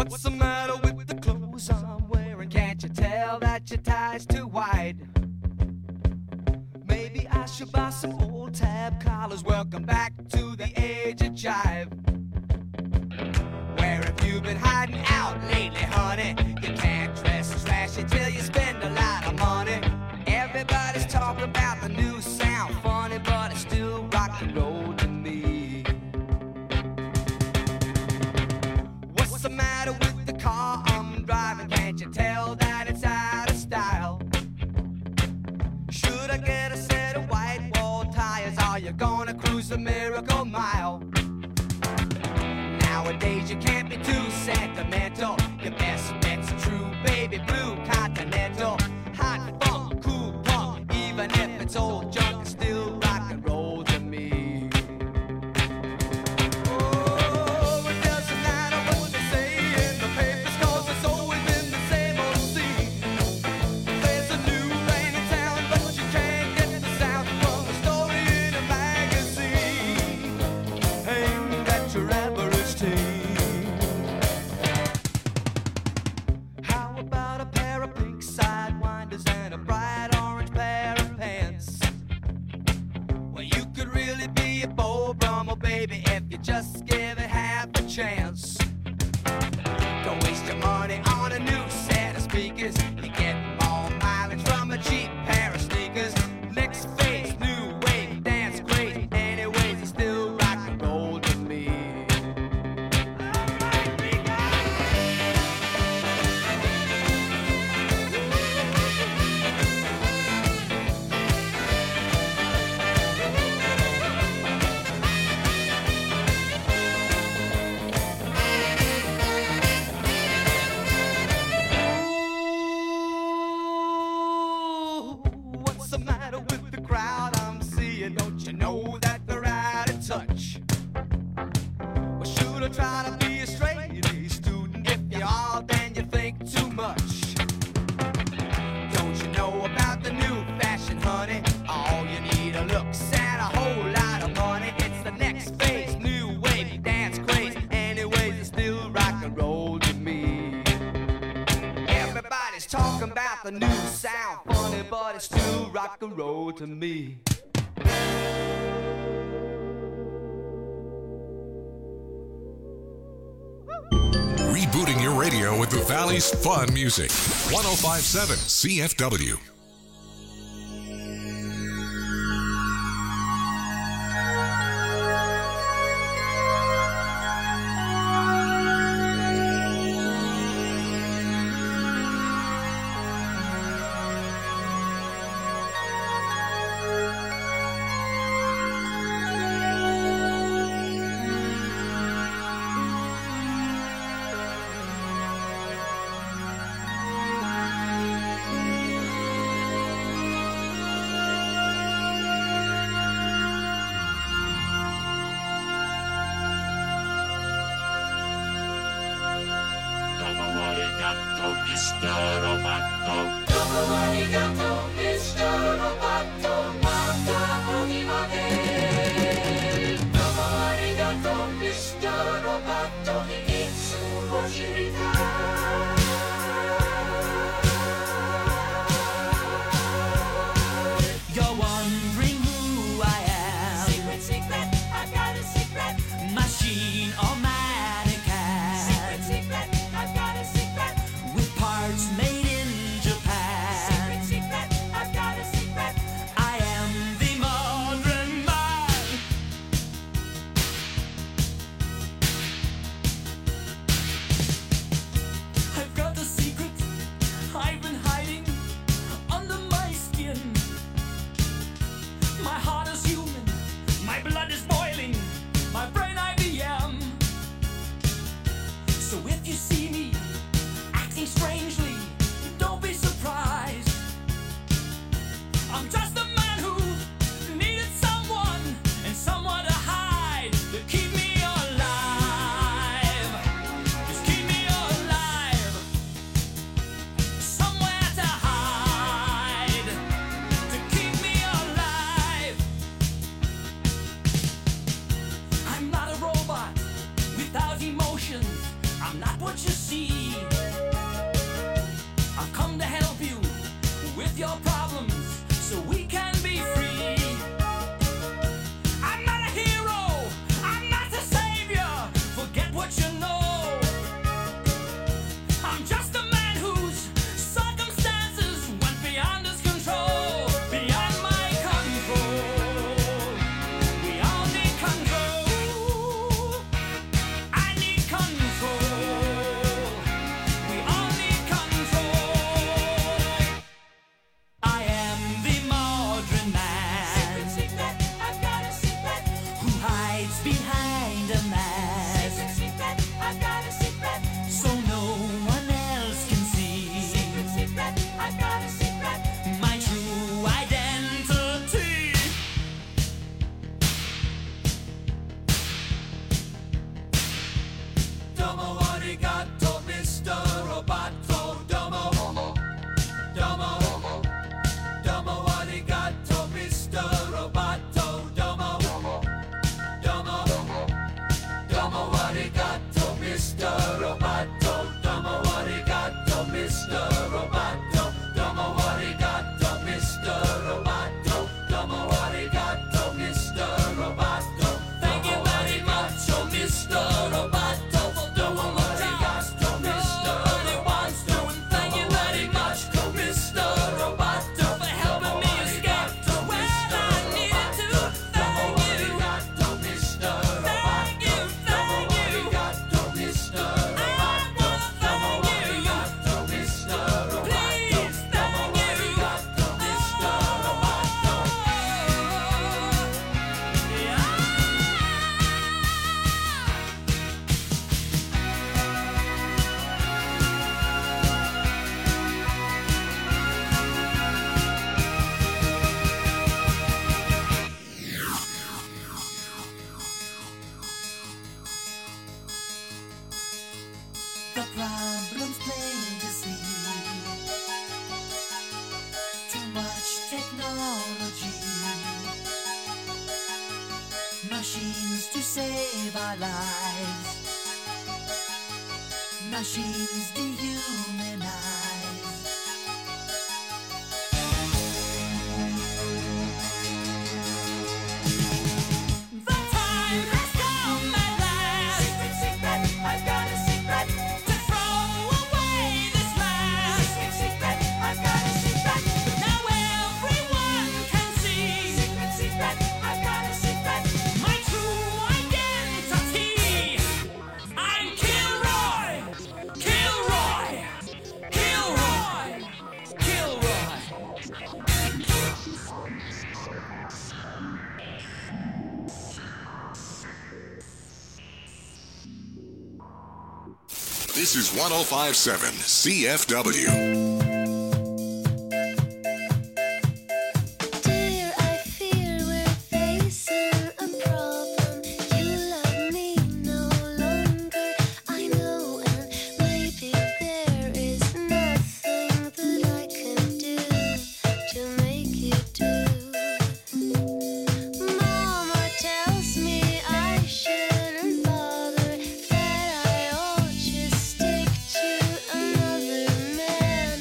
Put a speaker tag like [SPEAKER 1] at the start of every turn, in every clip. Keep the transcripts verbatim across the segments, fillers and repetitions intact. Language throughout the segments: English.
[SPEAKER 1] What's the matter with the clothes I'm wearing? Can't you tell that your tie's too wide? Maybe I should buy some old tab collars. Welcome back to the age of jive. Where have you been hiding out lately, honey? You can't dress as flashy till you spend a lot of money. Everybody's talking about the new sound, funny, but it's still rock and roll to me. What's the matter with the car I'm driving? Can't you tell that it's out of style? Should I get a set of white wall tires? Are you gonna cruise the Miracle Mile? Nowadays you can't be too sentimental. Your best bet's a true baby blue Continental. Hot funk, cool punk, even if it's old junk, it's still rock and roll to me. Oh, it doesn't matter what they say in the papers, 'cause it's always been the same old scene. There's a new thing in town, but you can't get the sound from a story in a magazine aimed at your average teen. How about a pair of pink sidewinders and a bright orange pair of pants? Well, you could really be a Beau Brummel, baby, if you just give it half a chance. Don't waste your money on a new set of speakers. You get more mileage from a cheap pair of sneakers. Next phase, new wave, dance great. Anyways, it's still rock and roll to me. What's the matter with the crowd I'm seeing? Don't you know that they're out of touch? Well, should I try to be a straight A student? If you are, then you think too much. Don't you know about the new fashion, honey? All you need are looks and a whole lot of money. It's the next phase, new wave, dance craze. Anyways, it's still rock and roll to me. Everybody's talking about the new sound, funny, but it's still rock and roll to me.
[SPEAKER 2] Rebooting your radio with the Valley's fun music. one oh five point seven C F W.
[SPEAKER 3] You're wondering who I am.
[SPEAKER 4] Secret, secret, I've got a secret.
[SPEAKER 3] Machine or mannequin.
[SPEAKER 4] Secret, secret, I've got a secret.
[SPEAKER 3] With parts made in Japan.
[SPEAKER 4] Secret, secret, I've got a secret.
[SPEAKER 3] I am what you see. I've come to help you with your problems so we can be free. I'm not a hero, I'm not a savior, forget what you know. I'm just a man whose circumstances went beyond his control, beyond my control. We all need control. I need control. We all need control. I am the modern man
[SPEAKER 4] Secret, I've got a secret.
[SPEAKER 3] who hides behind a mask
[SPEAKER 4] Secret, I've got a secret.
[SPEAKER 3] so no one else can see
[SPEAKER 4] Secret, I've got a secret.
[SPEAKER 3] my true identity.
[SPEAKER 1] Domo arigato, Mister Roboto. Domo, domo, domo arigato, Mister Roboto. Domo, domo, domo arigato, Mister Roboto. Domo arigato, Mister Roboto. Domo arigato, Mister Roboto. Domo arigato, Mister Roboto.
[SPEAKER 3] Thank you very much, oh Mister Roboto, for doing what arigato, Mister Roboto. And thank you very much, Mister Roboto, for helping me escape to where I needed to. Thank you,
[SPEAKER 1] Arigato, Mister
[SPEAKER 3] thank you, thank you.
[SPEAKER 1] Arigato, Mister
[SPEAKER 3] I wanna thank you.
[SPEAKER 1] Arigato, Mister
[SPEAKER 3] Please, thank you.
[SPEAKER 1] Arigato, Mister Roboto.
[SPEAKER 3] The problem's plain to see. Too much technology. Machines to save our lives. Machines dehumanize. The time has come at last
[SPEAKER 4] Secret, I've got a secret.
[SPEAKER 3] to throw away this mask.
[SPEAKER 4] Secret, I've got a secret.
[SPEAKER 3] Now everyone can see
[SPEAKER 4] Secret, I've got a secret.
[SPEAKER 3] my true identity. I'm Kilroy, Kilroy, Kilroy, Kilroy.
[SPEAKER 2] This is one oh five point seven C F W.
[SPEAKER 5] Dear, I fear we're facing a problem. You love me no longer, I know, and maybe there is nothing that I can do to make you do. Mama tells me I shouldn't bother, that I ought just stick to another man.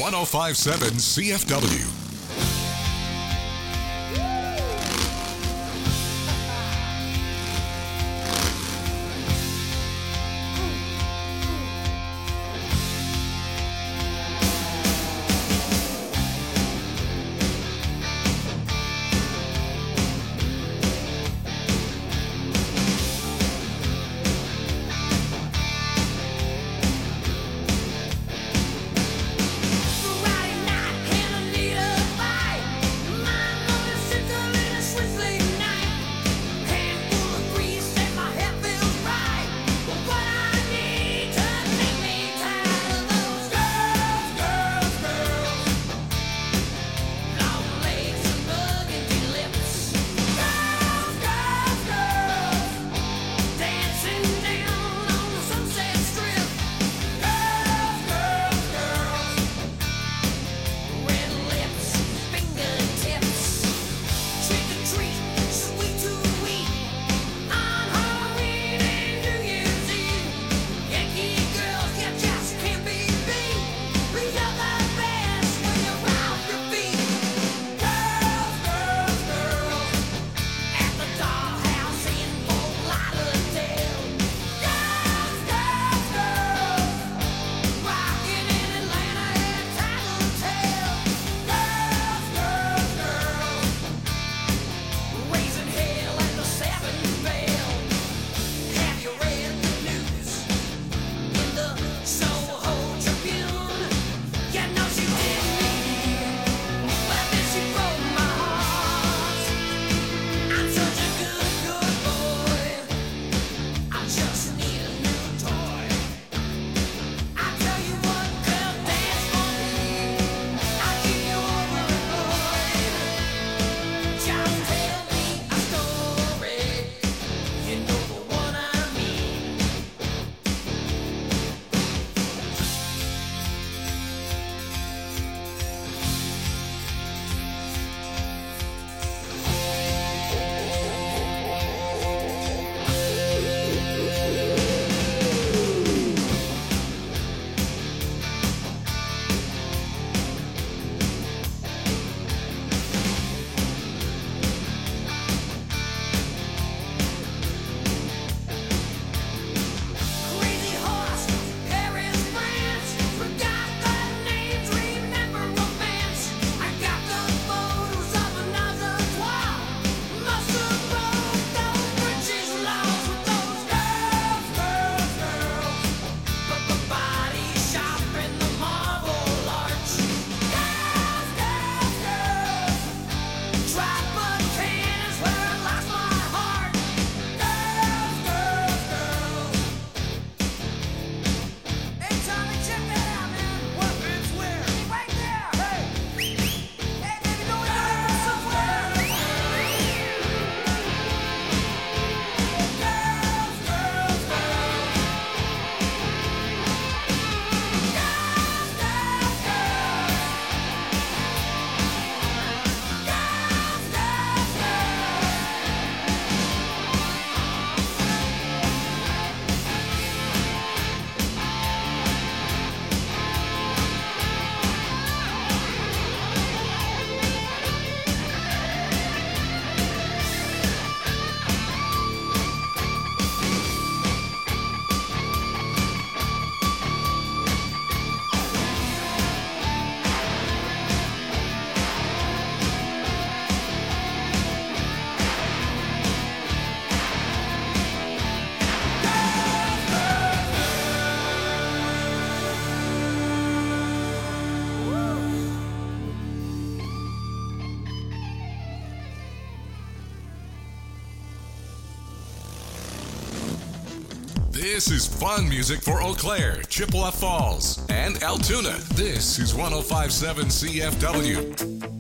[SPEAKER 2] one oh five point seven C F W.
[SPEAKER 3] Friday night, and I need a fight. My mother's sister in a Switzerland night. Handful of grease and my head feels right. But what I need to make me tired of those girls, girls, girls. Long legs and burgundy lips. Girls, girls, girls. Dancing down on the Sunset Strip. Girls, girls, girls. Red lips, fingertips, trick or treat, sweet to eat. On Halloween and New Year's Eve, Yankee girls, you just can't be beat. You're the best when you're off your feet. Girls, girls, girls, at the dollhouse in Fort Lauderdale. Girls, girls, girls. Rockin' in Atlanta at Tattletale. Girls, girls, girls. Raising hell at the Seven Veil. Have you read the news in the Soho Tribune? You know she did me, but then she broke my heart. I'm such a good, good boy. I just need a new toy. I tell you what, girl, dance for me. I'll keep you overemployed. Just tell me a story. You know the one I mean. Crazy horse, Paris, France. Forgot the names, remember romance. I got the photos of another twelve. Must have broke those British laws with those girls, girls, girls. But the body shop in the Marble Arch. Girls, girls, girls. Drop a ten is where I lost my heart. Girls, girls, girls. Hey, Tommy, check that out, man. What? It's where? Right there. Hey. Hey, baby, know it's over there somewhere. Girls, girls, girls. Girls, girls, girls. Girls, girls, girls.
[SPEAKER 2] This is fun music for Eau Claire, Chippewa Falls, and Altoona. This is one oh five point seven C F W.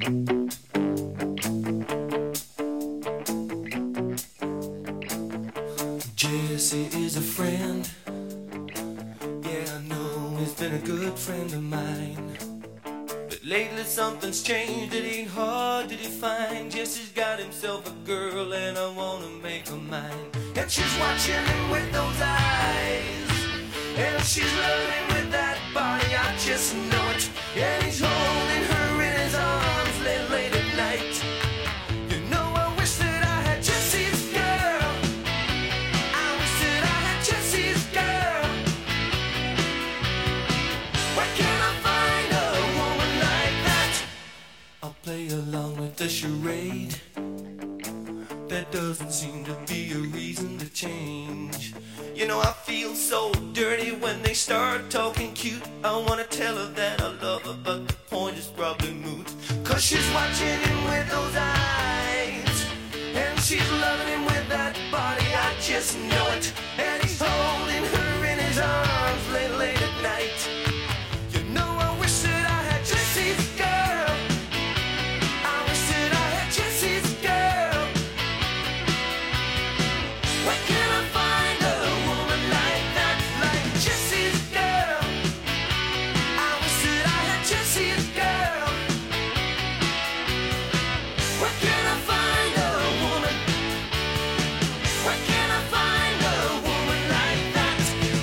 [SPEAKER 6] Jesse is a friend. Yeah, I know he's been a good friend of mine. But lately something's changed, it ain't hard to define. Jesse's got himself a girl and I wanna make her mine. And she's watching him with those eyes, and she's loving with that body, I just know it. And he's start talking cute, I wanna tell her that I love her, but the point is probably moot. Cause she's watching him with those eyes, and she's loving him with that body, I just know it. And he's holding her in his arms late, late at night. You know I wish that I had Jesse's girl. I wish that I had Jesse's girl. Where can I find a woman like that, like Jesse's girl? I wish that I had Jesse's girl. Where can I find a woman? Where can I find a woman like that?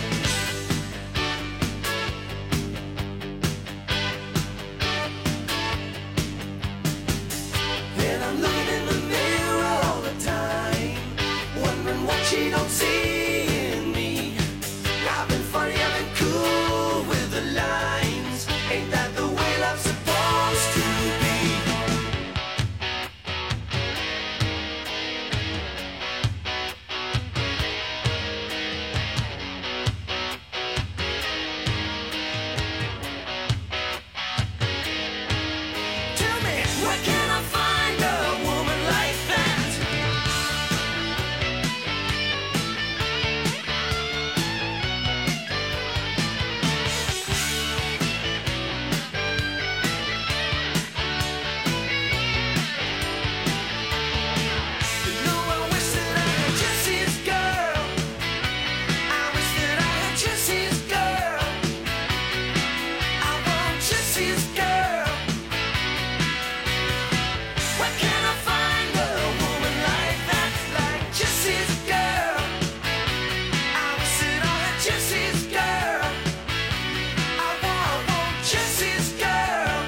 [SPEAKER 6] And I'm looking in the mirror all the time, wondering what she don't see in me. I've been funny, I've been cool with the lines. Ain't that the way love's supposed to be? Tell me, where can I find a woman like that? You know I wish that I had Jesse's girl. I wish that I had Jesse's girl. I want Jesse's girl. Where can I find a woman like that, like Jesse's girl? I wish that I had Jesse's girl. I want, I want Jesse's girl.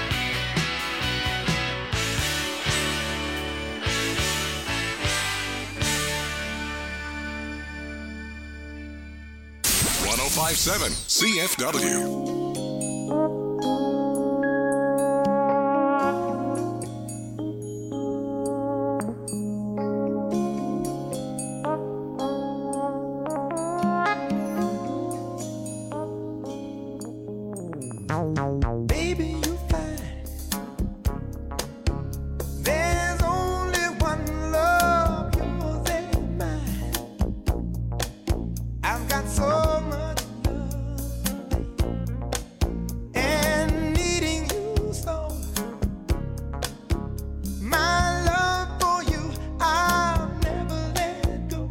[SPEAKER 2] one oh five point seven C F W.
[SPEAKER 6] Baby, you fine. There's only one love, yours and mine. I've got so much love and needing you so. My love for you, I'll never let go.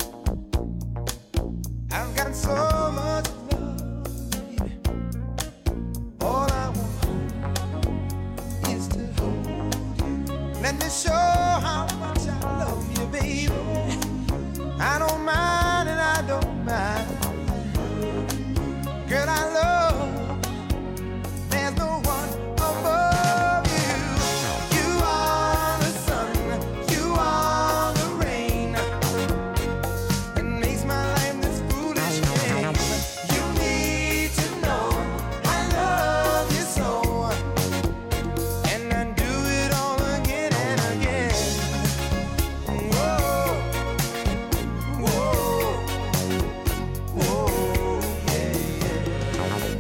[SPEAKER 6] I've got so much love, baby. All I want is to hold you. Let me show how much I love you, baby. I don't mind and I don't mind. Girl, I love. There's no one above you. You are the sun, you are the rain that makes my life this foolish game. You need to know I love you so, and I do it all again and again. Whoa, whoa, whoa, yeah, yeah.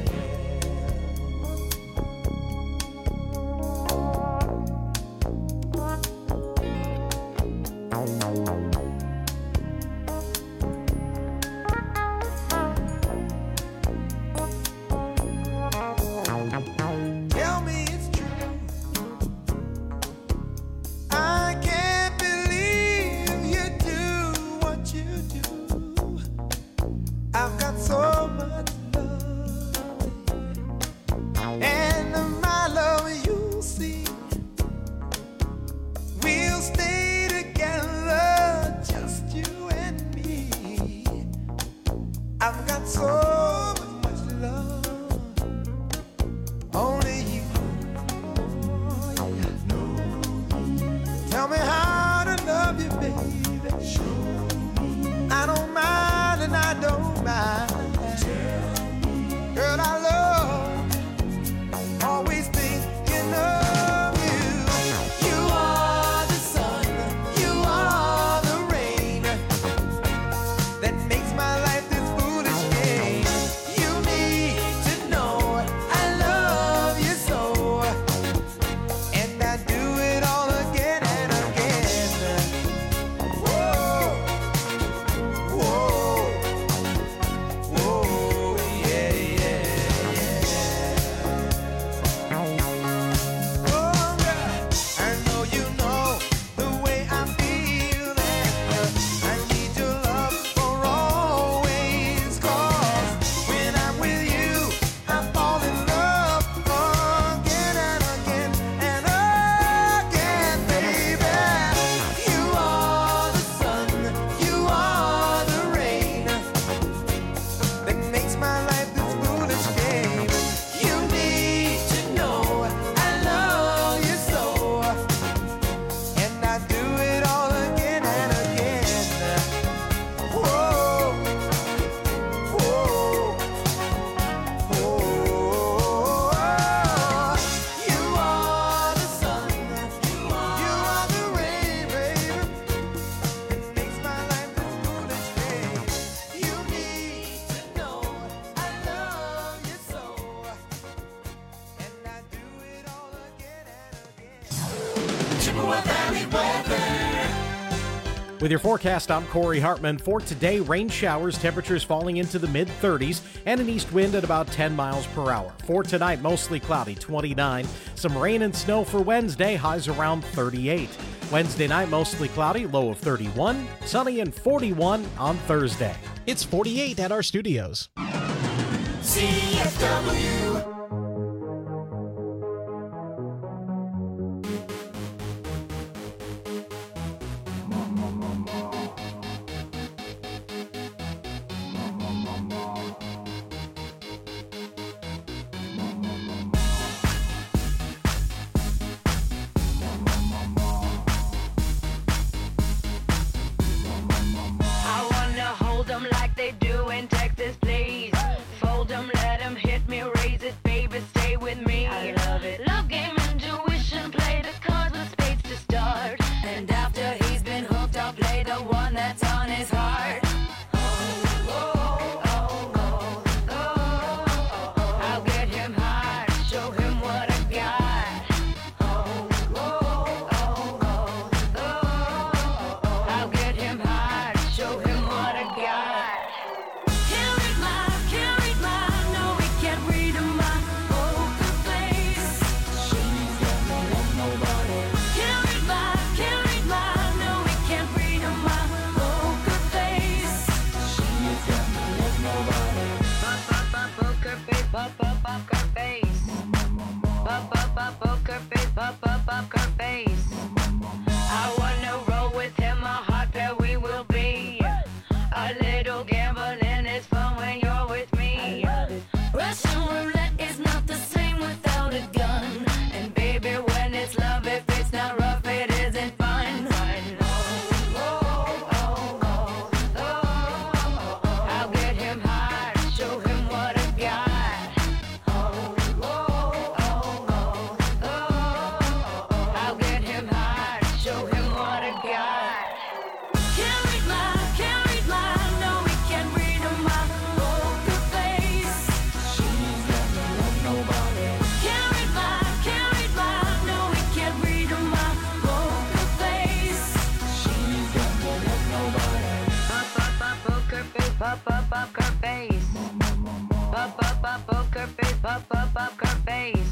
[SPEAKER 6] Tell me it's true. I can't believe you do what you do. I've got so much love, and my love you'll see. We'll stay together, just you and me. I've got so much love. Only you. Tell me how to love you, baby. I don't mind and I don't mind. Girl, I love. Always thinking of you. You are the sun, you are the rain that makes my life this foolish game.
[SPEAKER 3] Chippewa Valley weather.
[SPEAKER 7] With your forecast, I'm Corey Hartman. For today, rain showers, temperatures falling into the mid thirties, and an east wind at about ten miles per hour. For tonight, mostly cloudy, twenty-nine. Some rain and snow for Wednesday, highs around thirty-eight. Wednesday night, mostly cloudy, low of thirty-one. Sunny and forty-one on Thursday. It's forty-eight at our studios.
[SPEAKER 3] C F W.
[SPEAKER 8] I wanna hold 'em like they do in Texas, please. Fold 'em, let 'em hit me, raise it, baby, stay with me. I love it. Love game, intuition, play the cards with spades to start. And after he's been hooked, I'll play the one that's on his heart. I'll get him hard, show him what I got. I'll get him hard, show him what I got. Can't read my, can't read my, no, we can't read my poker face. She's got no love, nobody. Can't read my, can't read my, no, we can't read my poker face. She's got no love, nobody. Pop, pop, pop, poker face, pop, pop, poker face. Pop, pop, pop, poker face, pop, pop, poker face. I wanna roll with him, a hot pair we will be. A little gambling is fun when you're with me. Russian roulette is not the same without a gun. And baby, when it's love, if it's not rough, it isn't fun. I'll get him hard, show him what I got. I'll get him hard, show him what I got. Can't read my, can't read my, no, we can't read my poker face. She's got no love, nobody. Can't read my, can't read my, no, we can't read my poker face. She's got no love, nobody. Pop, pop, pop, poker face, pop, pop, poker face. Pop, pop, pop, poker face, pop, pop, poker face.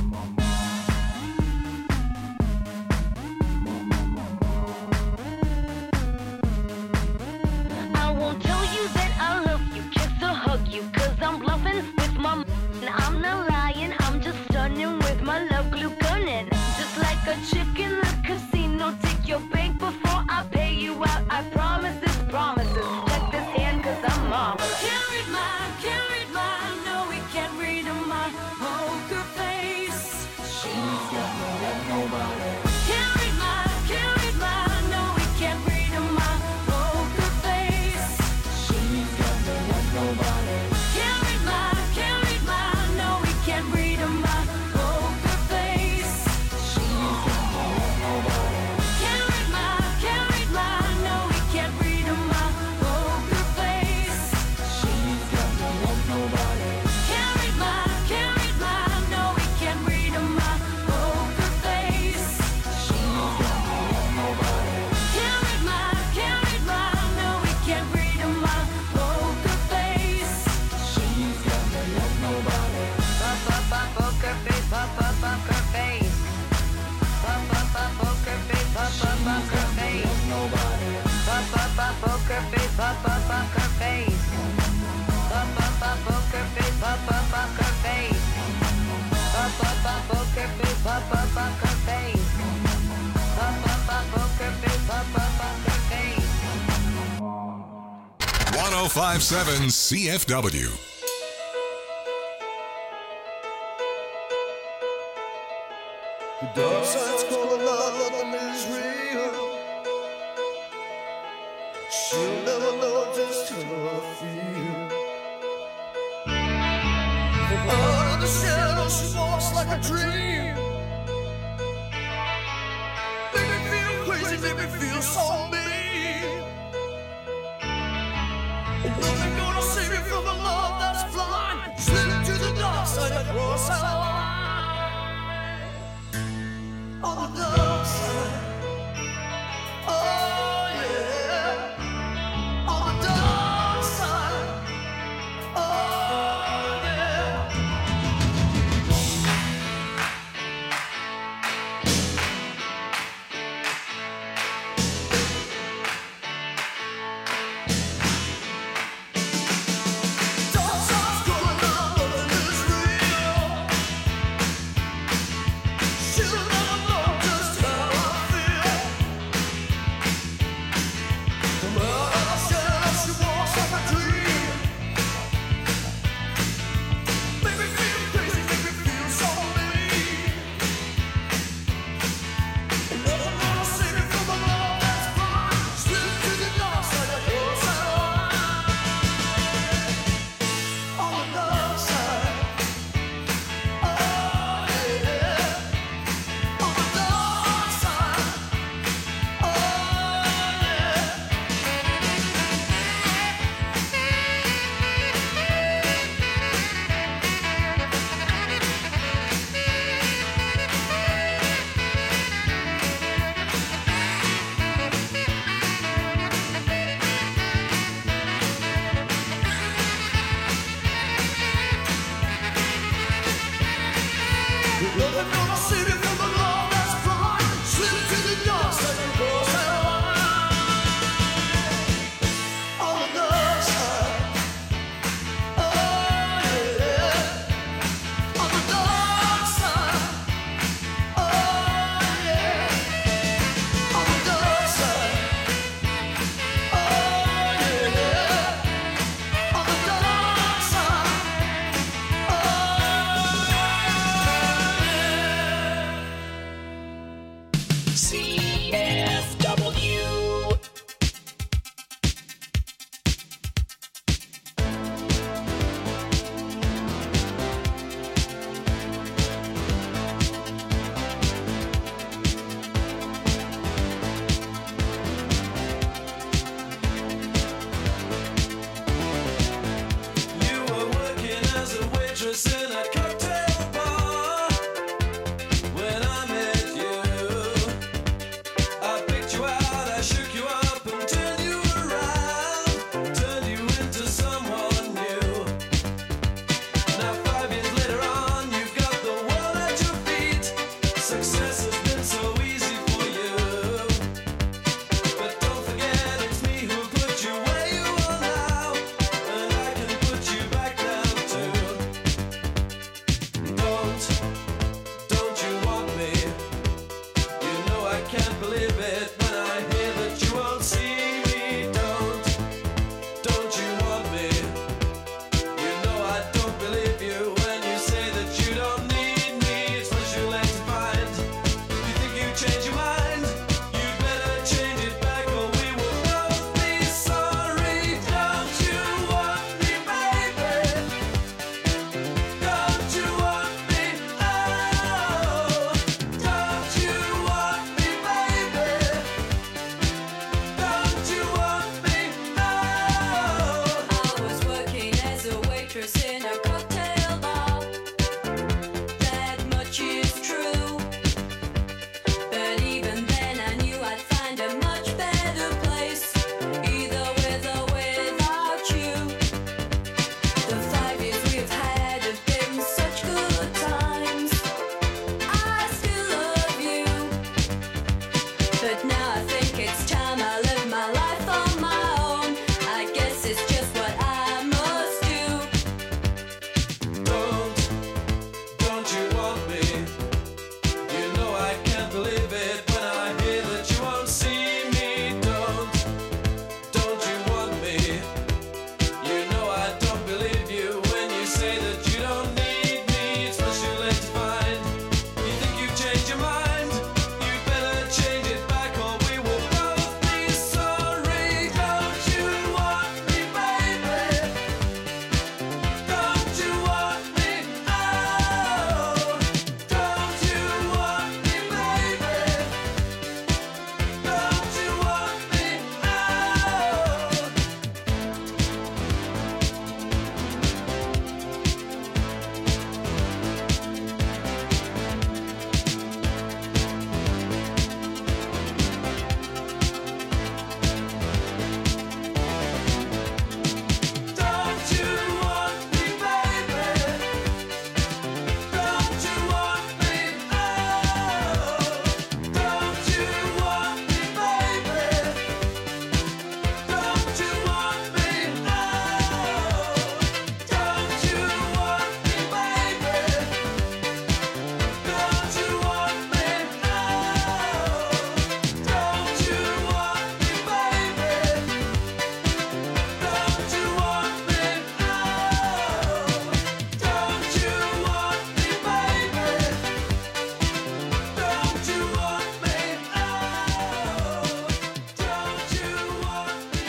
[SPEAKER 8] I won't tell you that I love you, kiss or hug you, cause I'm bluffing with my m- and I'm not lying, I'm just stunning with my love glue gunning. Just like a chick in the casino, take your bank before I pay you out. I promise this promises. Check this hand cause I'm marvelous. Can't read my, can't read my, no, we can't read my poker face. She's got no love, nobody. Can't read my, can't read my, no, we can't read my poker face. She's got no love, nobody. Can't read my, can't read my, no, we can't read my poker face. She's got no love, nobody. Can't read my, can't read my, no, we can't read my poker face. She's got no love, nobody. Can't read my, can't read my, no, we can't read my poker face. She's got no love, nobody. Can't read my, can't read my, no, we can't read my poker face. She's got no love, nobody. Pop, pop, pop, poker face, pop, pop, poker face. Pop, pop, pop, poker face, pop, pop, poker face. Nobody. Pop, pop, pop, poker face, pop, pop, poker face. Pop, pop, pop, poker face, pop, pop, poker face. Pop, pop, pop, poker face, pop, pop, poker face. Pop, pop, pop, poker face, pop, pop, poker face.
[SPEAKER 2] one oh five point seven C F W.
[SPEAKER 6] The dark side's calling out that is real. She'll never know just how I feel. From out of the shadows, she walks like a dream. Make me feel crazy, make me feel so mean. Nothing gonna save me from the love that's blind. Slip to the dark side across our line. On the dark side.
[SPEAKER 3] waitress in a cocktail bar. That much is true. But even then I knew I'd find a much better place, either with or without you. The five years we've had have been such good times. I still love you. But now I think it's time I live my life on my own. I guess it's just what I must do.
[SPEAKER 6] Don't, don't you want me? You know I can't believe it when I hear that you won't see me. Don't, don't you want me? You know I don't believe you when you say that you don't need me. It's much too late to find. You think you've changed your mind? You better change it back or we will both be sorry. Don't you want me, baby? Don't you want me? Oh, don't you want me, baby? Don't you want me? Oh. Don't you want me, baby? Don't you want me? Oh, don't you want me, baby? Don't you want me? Oh, don't you want me, baby? Don't you want me? Oh, don't you want me, baby? Don't you want me? Oh, don't you want me, baby? Don't you want me? Oh, don't you want me,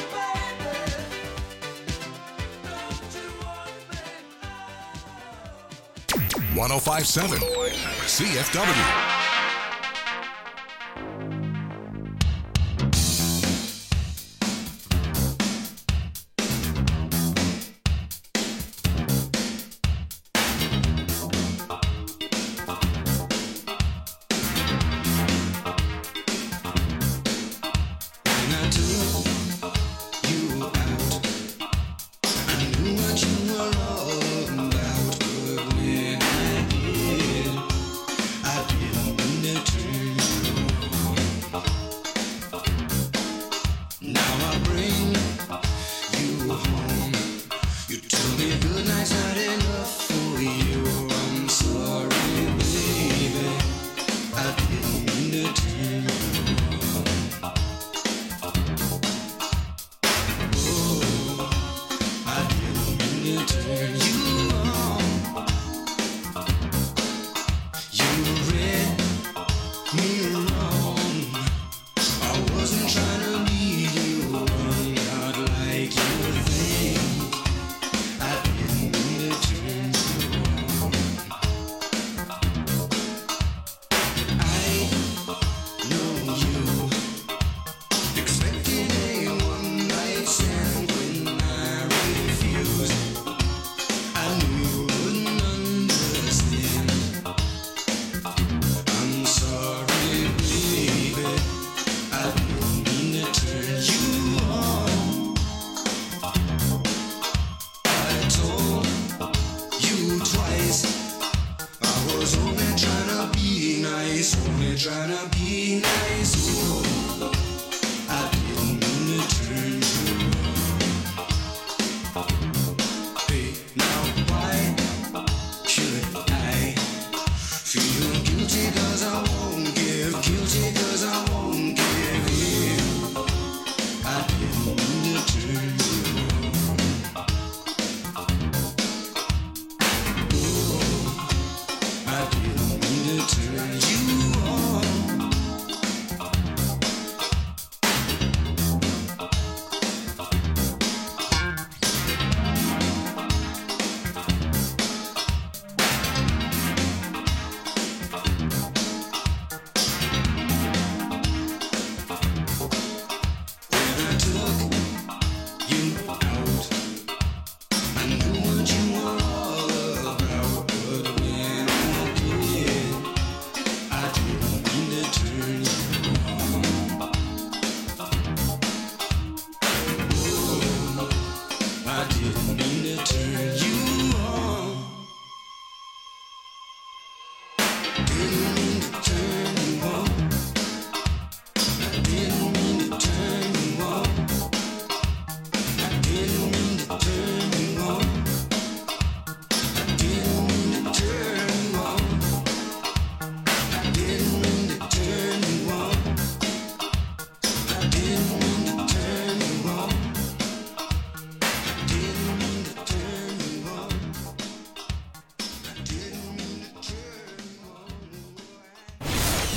[SPEAKER 6] baby? Don't you want me?
[SPEAKER 2] one oh five point seven C F W.
[SPEAKER 6] When I took you out, I knew what you were all about. But when I did, I didn't mean to turn you on. Now I bring you home. You tell me good night's not enough for you. I'm sorry, baby. I didn't mean to turn you on. I didn't mean to turn you on. You read me wrong. I wasn't trying to lead you on, not like you think. I didn't mean to turn you on. I know you expecting a one night stand when I refused. I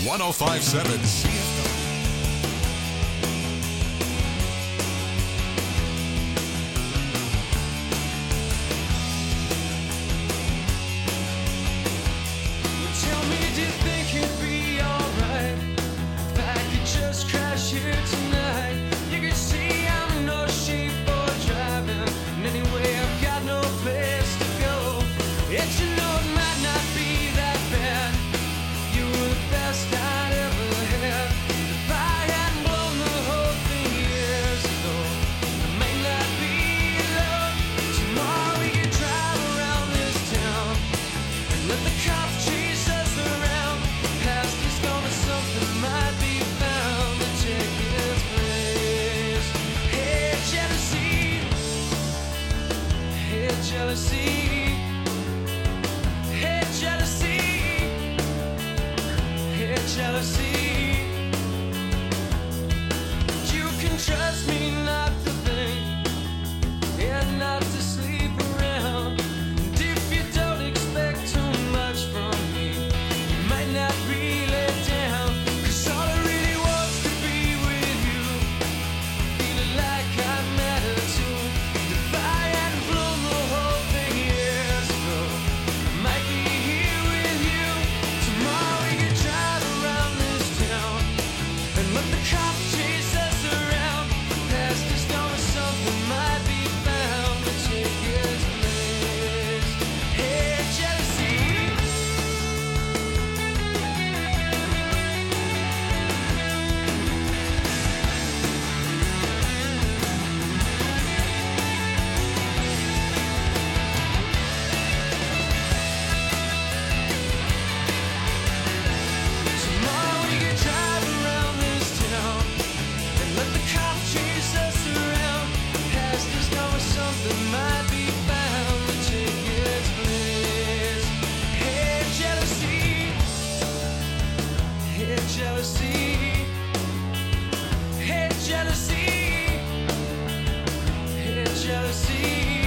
[SPEAKER 2] one oh five point seven C F W.
[SPEAKER 6] Tell me, do you think it'd be alright if I could just crash here tonight? You can see I'm no shape for driving, and anyway I've got no place to go. Yet you know it might not be that bad. You were the best I'd ever had. If I hadn't blown the whole thing years ago, it may not be love. Tomorrow we could drive around this town and let the cops chase us around. Past is gone, but something might be found to take its place. Hey, jealousy. Hey, jealousy. Hey, jealousy. Hey, jealousy. You can trust me not to think and not to sleep around. And if you don't expect too much from me, you might not be let down. 'Cause all I really wants to be with you, feeling like I matter too. If I hadn't blown the whole thing years ago, I might be here with you. Tomorrow we could drive around this town and let the cops chase us around. Past is gone, but something might be found to take its place. Hey, jealousy. Tomorrow we could drive around this town and let the cops chase us around. Past is gone, but something might be found to take its place. Hey, jealousy. Hey, jealousy. Hey, jealousy. Hey, jealousy.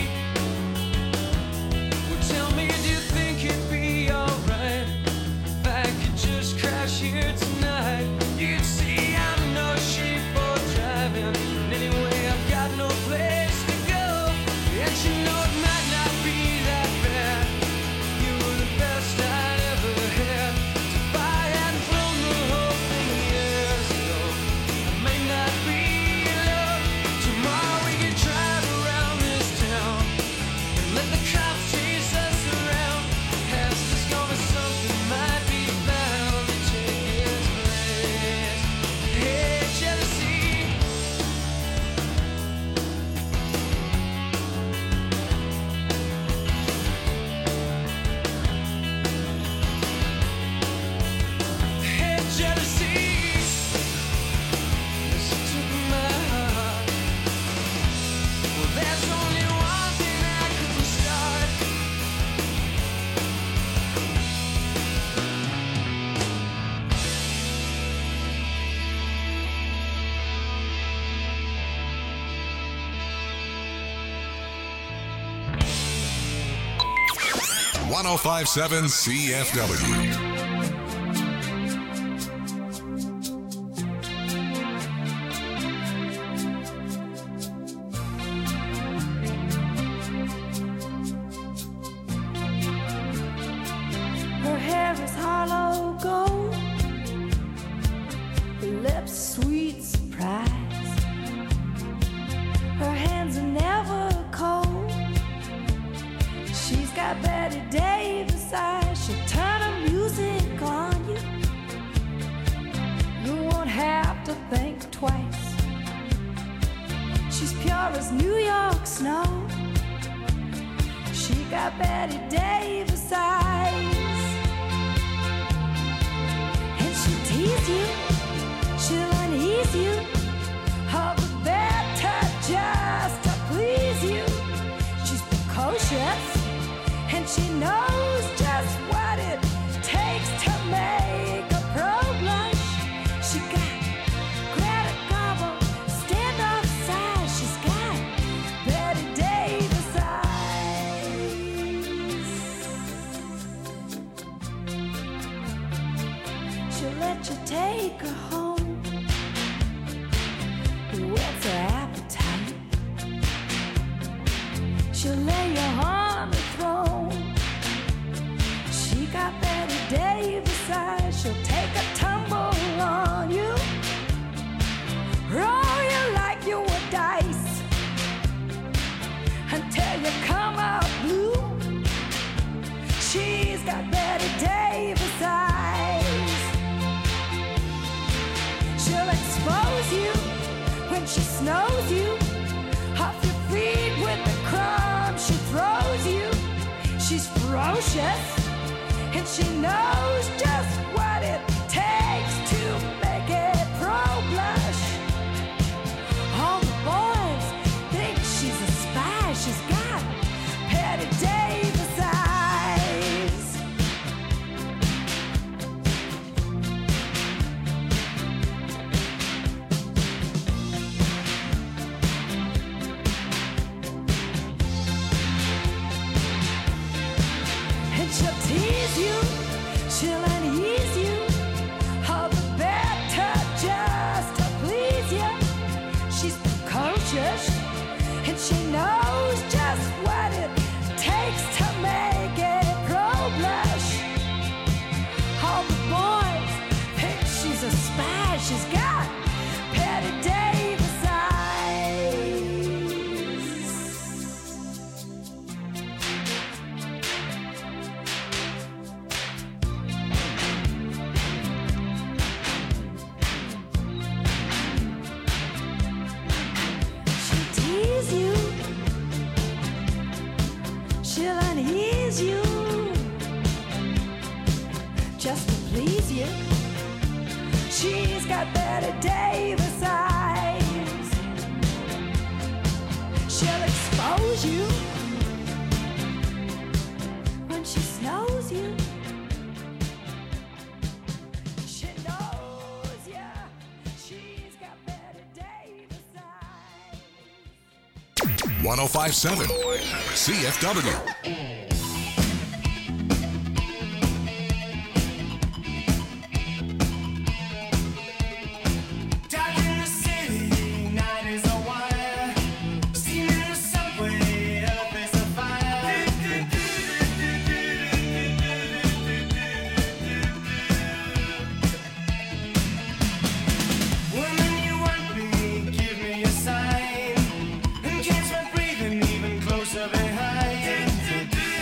[SPEAKER 6] Well, tell me, do you think it'd be alright if I could just crash here tonight? You can see I'm no shape for driving, and anyway I've got no place to go. Yet you know it might not be that bad. You were the best I'd ever had. If I hadn't blown the whole thing years ago, I may not be love. Tomorrow we could drive around this town and let the cops chase us around. Past is gone, but something might be found to take its place. Hey, jealousy. Hey, jealousy. Listen to my heart. Well, there's only one thing I could start.
[SPEAKER 2] one oh five point seven C F W.
[SPEAKER 9] Her hair is hollow gold, her lips sweet surprise. Her hands are never cold. She's got Betty Davis eyes. She'll turn her music on you. You won't have to think twice. She's pure as New York snow. She got Betty Davis eyes. And she'll tease you, she'll unease you, all the better just to please you. She's precocious, and she knows just what it takes to make a pro blush. She got Greta Garbo, stand off side. She's got Betty Davis eyes. She'll let won't you take her home? What's her appetite? She'll lay you on the throne. She got Betty Davis eyes. She'll take a tumble on you, roll you like you were dice until you come out blue. She's got Betty Davis eyes. She'll expose you when she snows you off your feet with the crumbs she throws you. She's ferocious and she knows just what it takes to make it pro-blush. All the boys think she's a spy. She's got Betty Davis eyes. And she'll tease you, she'll unease you, all the better just to please you. She's precocious, and she knows just what it takes to make it pro-blush. All the boys think she's a spy. She's got Betty Davis eyes. She'll tease you, she'll unease you, just to please you. She's got Betty Davis eyes. She'll expose you when she snows you. She knows ya. She's got Betty Davis eyes.
[SPEAKER 2] one oh five point seven C F W.
[SPEAKER 3] Dark in the city, night is a wire. Steam in the subway, earth is a fire. Woman, you want me, give me a sign. And catch my breathing even closer behind.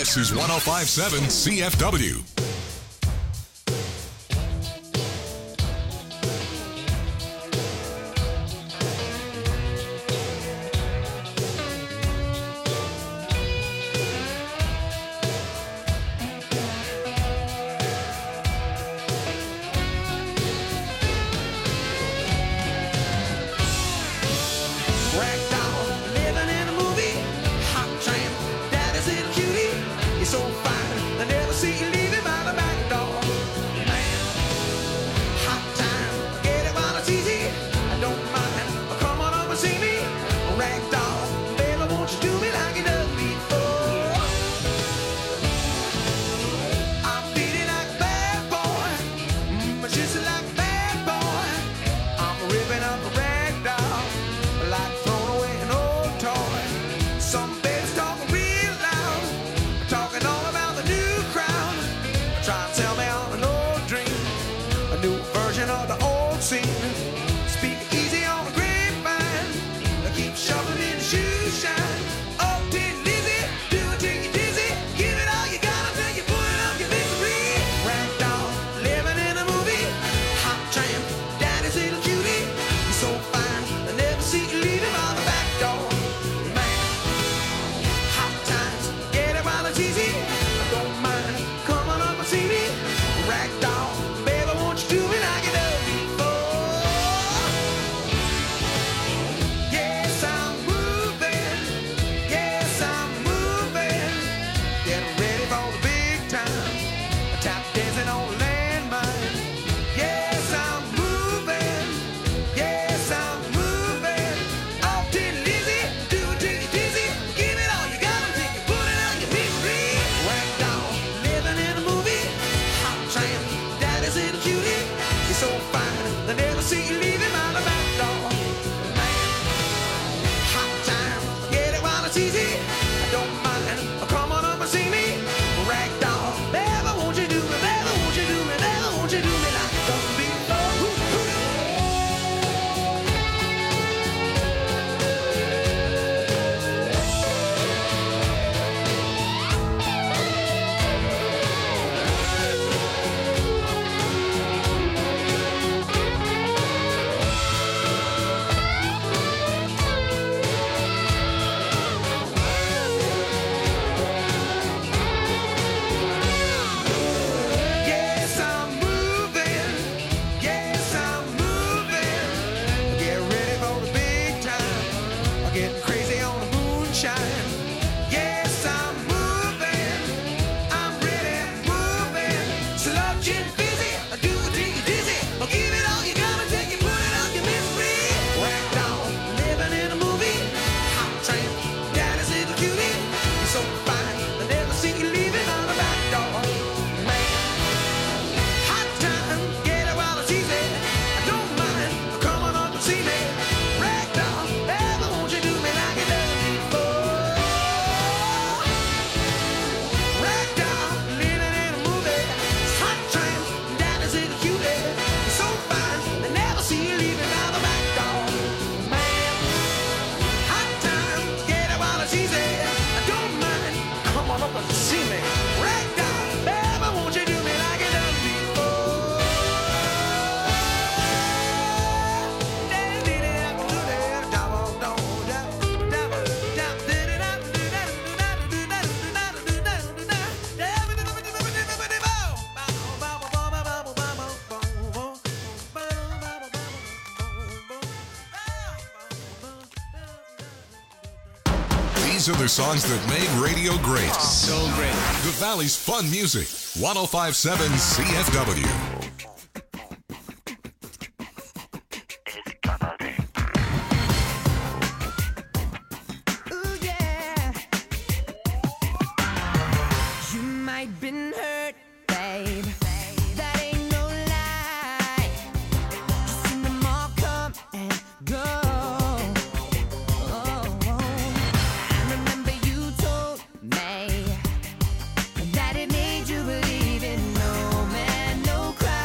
[SPEAKER 2] This is one oh five point seven C F W.
[SPEAKER 1] Ragdoll, living in a movie. Hot tramp, daddy's little cutie. You're so fine, I never see you leaving by the back door. Man, hot time, get it while it's easy. I don't mind, come on over and see me. Ragdoll, baby, won't you do me like you done before? I'm feeling like a bad boy, mm, just like a bad boy. I'm ripping up a ragdoll, like throwing away an old toy. Some babies talking real loud, talking all about the new crowd. Try to tell me on an old dream, a new version of the old scene. Speak easy on the grapevine, I keep shoveling in the shoe shine. Oh, dear Lizzie, do it till you're dizzy. Give it all you got until you put it up your misery. Ragdoll, living in a movie. Hot tramp, daddy's little cutie. You're so fine, I never see you leaving by the back door. Man, hot times, get it while it's easy. I don't mind, come on up and see me. Ragdoll, baby, won't you do me like you done before? Yes, I'm moving. Yes, I'm moving. Getting ready for the big time. Tap dancing on the landmine. Yes, I'm moving. Yes, I'm moving. Oh, dear Lizzie, do it till you're dizzy. Give it all you got until you put it on your misery. Ragdoll, living in a movie. Hot tramp, daddy's little cutie. You're so fine, they never see you leaving by the back door. Man, hot time, get it while it's easy. I don't mind, come on up and see me. Ragdoll, baby, won't you do me, baby, won't you do me, baby, won't you do me like you done before? Yes, I'm moving. Yes, I'm moving. Get ready for the big time. I'm getting crazy on the moonshine. Yes, I'm moving. I'm ready, moving. Sludging busy. I do it till you're dizzy. I'll give it all you got until you put it on your misery. Ragdoll, living in a movie. Hot tramp, daddy's little cutie. You're so fine, I never see you leaving on the back door. Man, hot time, get it while it's easy. I don't mind, come on up and see me. Ragdoll, baby, won't you do me like you done before? Ragdoll, living in a movie. Hot tramp, daddy's little cutie. You're so fine, they never see you leaving out the back door. Man, hot time, get it while it's easy. I don't mind, come on up and see me. Ragdoll, baby, won't you do me like you done before?
[SPEAKER 2] These are the songs that made radio great. So great. The Valley's fun music. one oh five point seven C F W.
[SPEAKER 9] Ooh, yeah. You might been hurt, babe. That ain't no lie. You seen them all come and go. Oh, I remember you told me that it made you believe in no man, no cry.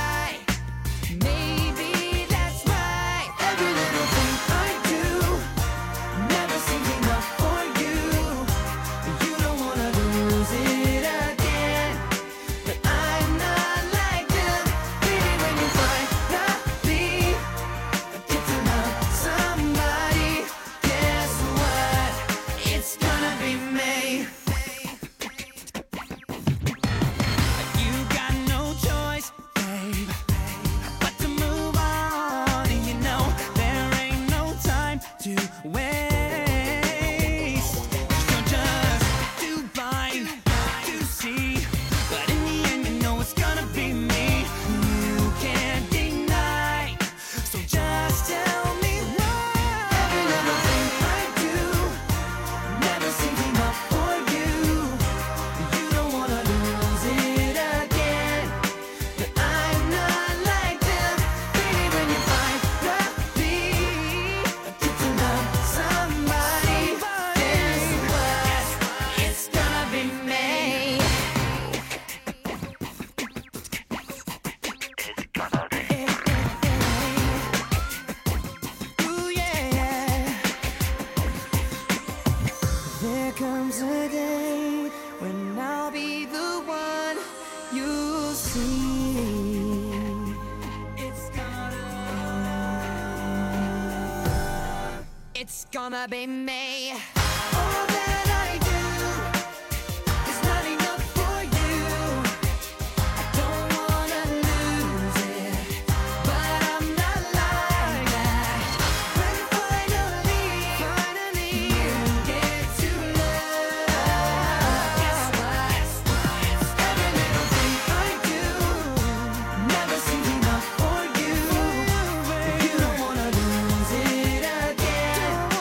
[SPEAKER 10] It's gonna be me.
[SPEAKER 4] All that I do is not enough for you. I don't wanna lose it, but I'm not like that. When finally, finally you get to love, guess what? Every little thing I do never seems enough for you. You don't wanna lose it again.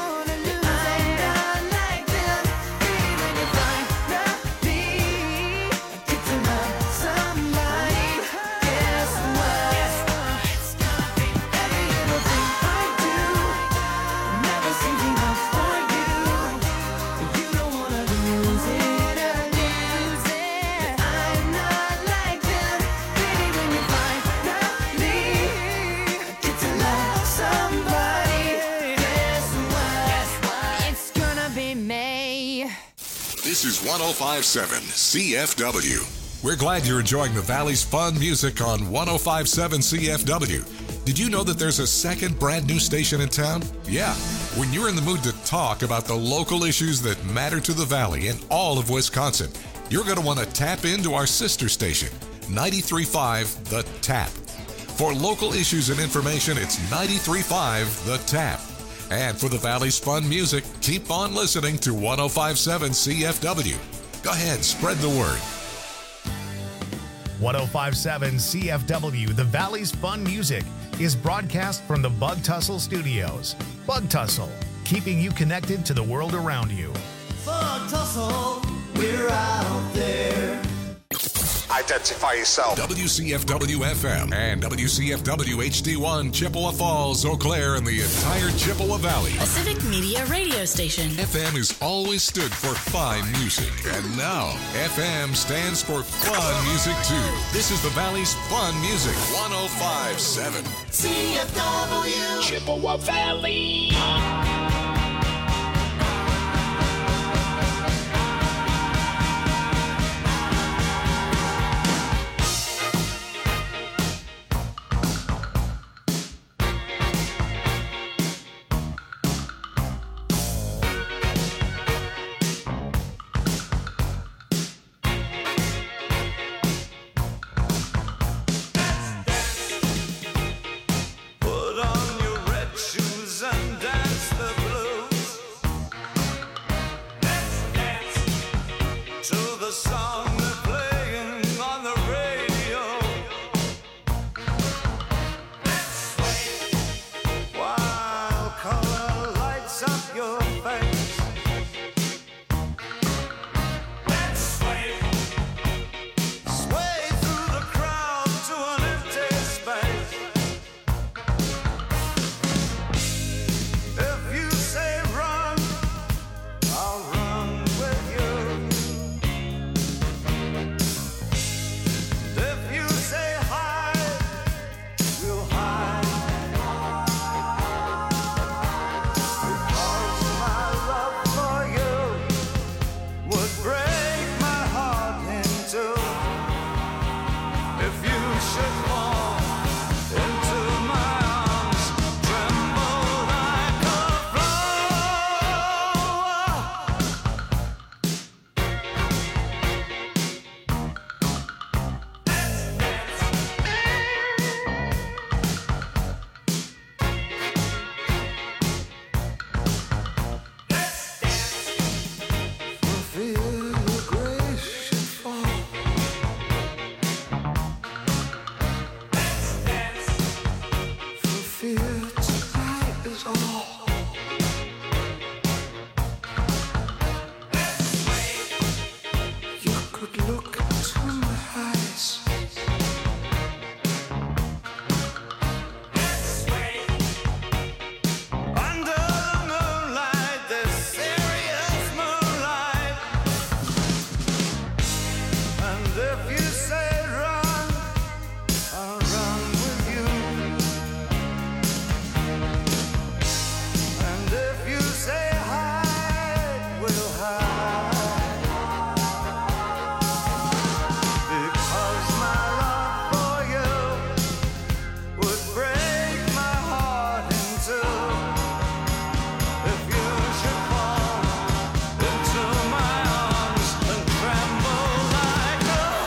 [SPEAKER 4] I'm not like them. Baby, when you finally get to love somebody, guess what? It's gonna be every little thing I do never seems enough for you. You don't wanna lose it again. I'm not like them. Baby, when you finally get to love somebody, guess what? It's gonna be me.
[SPEAKER 2] This is one oh five point seven C F W. We're glad you're enjoying the Valley's fun music on one oh five point seven C F W. Did you know that there's a second brand new station in town? Yeah. When you're in the mood to talk about the local issues that matter to the Valley and all of Wisconsin, you're going to want to tap into our sister station, ninety-three point five The Tap. For local issues and information, it's ninety-three point five The Tap. And for the Valley's fun music, keep on listening to one oh five point seven C F W. Go ahead, spread the word.
[SPEAKER 11] one oh five point seven C F W, the Valley's fun music, is broadcast from the Bug Tussle Studios. Bug Tussle, keeping you connected to the world around you.
[SPEAKER 4] Bug Tussle, we're out there.
[SPEAKER 2] Identify yourself. W C F W F M and W C F W H D one, Chippewa Falls, Eau Claire, and the entire Chippewa Valley.
[SPEAKER 12] A civic media radio station.
[SPEAKER 2] F M has always stood for fine music, and now F M stands for fun music too. This is the Valley's fun music, one oh five point seven
[SPEAKER 4] C F W,
[SPEAKER 2] Chippewa Valley.
[SPEAKER 6] Put on your red shoes and dance the blues. Let's dance to the song they're playing on the radio. Let's sway while color lights up your face. Let's sway, sway through the crowd to an empty space. If you say run, I'll run with you. If you say hide, we'll hide. Because my love for you would break my heart in two. If you should fall into my arms, tremble like a Feel your grace should fall. For fear tonight is all.